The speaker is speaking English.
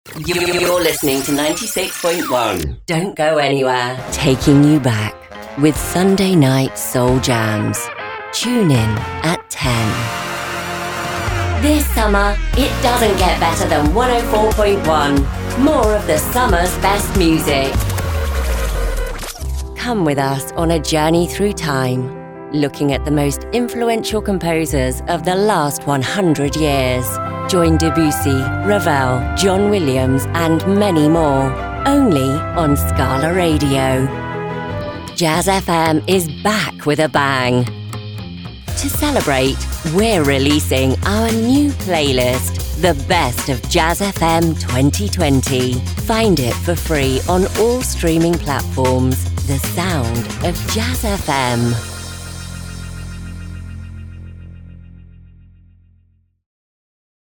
You're listening to 96.1. Don't go anywhere. Taking you back with Sunday night soul jams. Tune in at 10. This summer, it doesn't get better than 104.1. More of the summer's best music. Come with us on a journey through time, looking at the most influential composers of the last 100 years. Join Debussy, Ravel, John Williams, and many more. Only on Scala Radio. Jazz FM is back with a bang. To celebrate, we're releasing our new playlist, The Best of Jazz FM 2020. Find it for free on all streaming platforms. The sound of Jazz FM.